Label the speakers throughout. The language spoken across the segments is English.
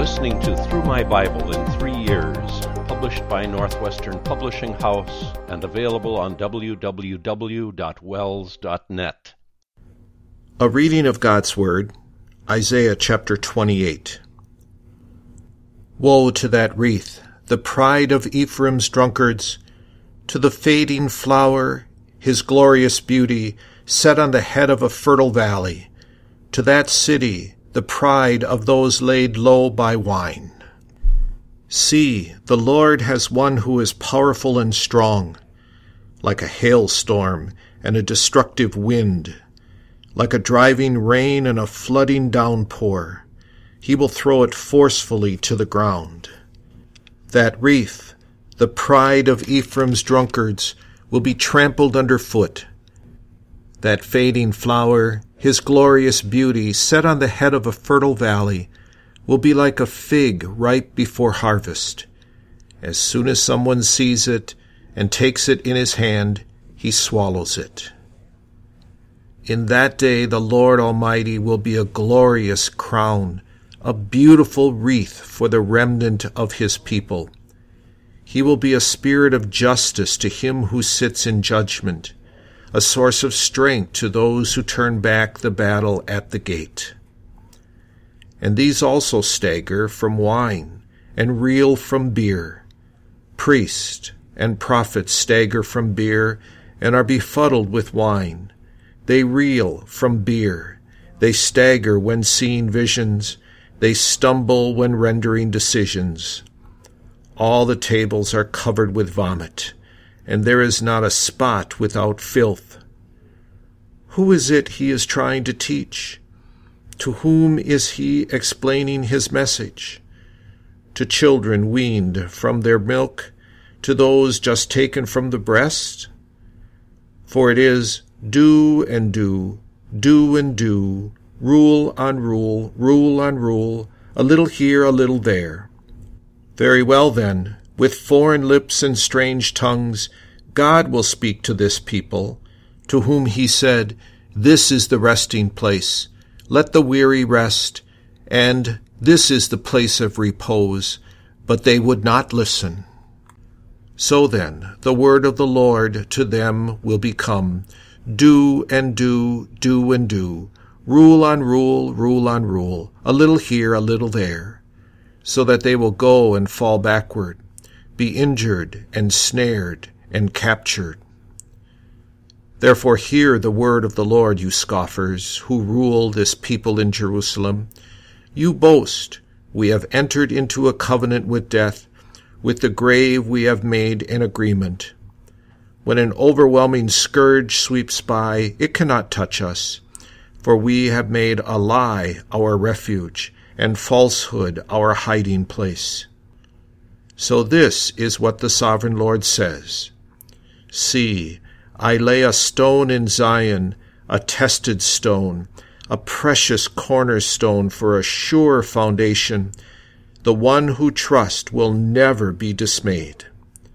Speaker 1: listening to Through My Bible in 3 Years, published by Northwestern Publishing House and available on www.wells.net.
Speaker 2: A reading of God's Word, Isaiah chapter 28. Woe to that wreath, the pride of Ephraim's drunkards, to the fading flower, his glorious beauty, set on the head of a fertile valley, to that city, the pride of those laid low by wine. See, the Lord has one who is powerful and strong, like a hailstorm and a destructive wind, like a driving rain and a flooding downpour. He will throw it forcefully to the ground. That wreath, the pride of Ephraim's drunkards, will be trampled underfoot. That fading flower, his glorious beauty, set on the head of a fertile valley, will be like a fig ripe before harvest. As soon as someone sees it and takes it in his hand, he swallows it. In that day the Lord Almighty will be a glorious crown, a beautiful wreath for the remnant of his people. He will be a spirit of justice to him who sits in judgment, a source of strength to those who turn back the battle at the gate. And these also stagger from wine and reel from beer. Priest and prophet stagger from beer and are befuddled with wine. They reel from beer. They stagger when seeing visions. They stumble when rendering decisions. All the tables are covered with vomit, and there is not a spot without filth. Who is it he is trying to teach? To whom is he explaining his message? To children weaned from their milk, to those just taken from the breast? For it is do and do, do and do, rule on rule, rule on rule, a little here, a little there. Very well then, with foreign lips and strange tongues, God will speak to this people, to whom he said, "This is the resting place. Let the weary rest, and this is the place of repose." But they would not listen. So then, the word of the Lord to them will become, do and do, do and do, rule on rule, rule on rule, a little here, a little there, so that they will go and fall backward, be injured and snared and captured. Therefore hear the word of the Lord, you scoffers, who rule this people in Jerusalem. You boast, we have entered into a covenant with death. With the grave we have made an agreement. When an overwhelming scourge sweeps by, it cannot touch us, for we have made a lie our refuge, and falsehood our hiding place. So this is what the Sovereign Lord says. See, I lay a stone in Zion, a tested stone, a precious cornerstone for a sure foundation. The one who trusts will never be dismayed.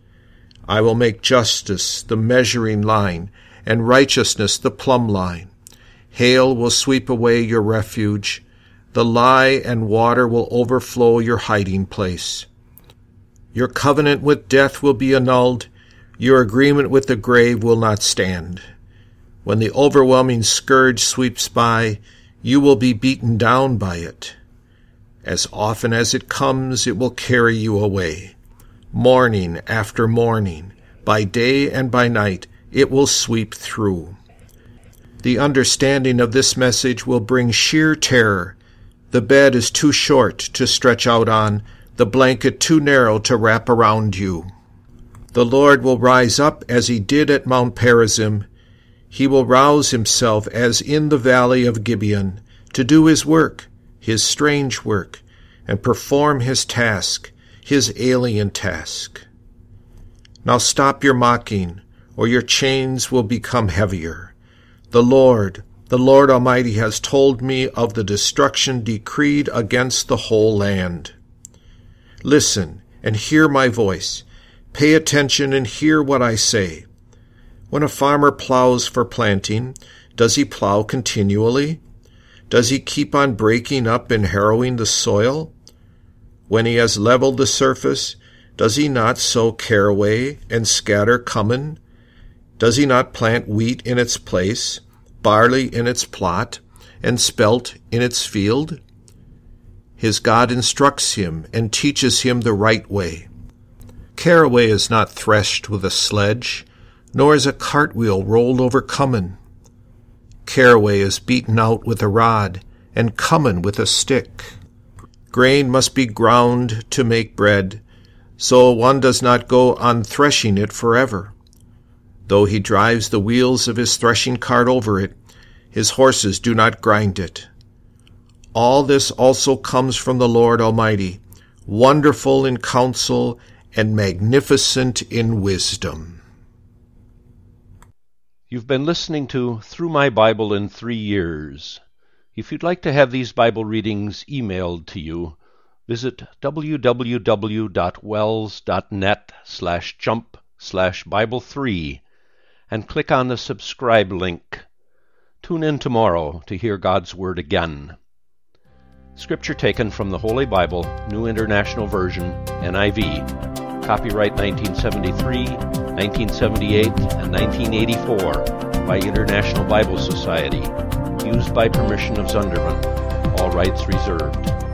Speaker 2: I will make justice the measuring line, and righteousness the plumb line. Hail will sweep away your refuge. The lie and water will overflow your hiding place. Your covenant with death will be annulled. Your agreement with the grave will not stand. When the overwhelming scourge sweeps by, you will be beaten down by it. As often as it comes, it will carry you away. Morning after morning, by day and by night, it will sweep through. The understanding of this message will bring sheer terror. The bed is too short to stretch out on, the blanket too narrow to wrap around you. The Lord will rise up as he did at Mount Perazim. He will rouse himself as in the valley of Gibeon, to do his work, his strange work, and perform his task, his alien task. Now stop your mocking, or your chains will become heavier. The Lord Almighty has told me of the destruction decreed against the whole land. Listen and hear my voice. Pay attention and hear what I say. When a farmer plows for planting, does he plow continually? Does he keep on breaking up and harrowing the soil? When he has leveled the surface, does he not sow caraway and scatter cumin? Does he not plant wheat in its place, barley in its plot, and spelt in its field? His God instructs him and teaches him the right way. Caraway is not threshed with a sledge, nor is a cartwheel rolled over cumin. Caraway is beaten out with a rod, and cumin with a stick. Grain must be ground to make bread, so one does not go on threshing it forever. Though he drives the wheels of his threshing cart over it, his horses do not grind it. All this also comes from the Lord Almighty, wonderful in counsel and magnificent in wisdom.
Speaker 1: You've been listening to Through My Bible in 3 Years. If you'd like to have these Bible readings emailed to you, visit www.wells.net/jump/Bible3 and click on the subscribe link. Tune in tomorrow to hear God's Word again. Scripture taken from the Holy Bible, New International Version, NIV. Copyright 1973, 1978, and 1984 by International Bible Society. Used by permission of Zunderman. All rights reserved.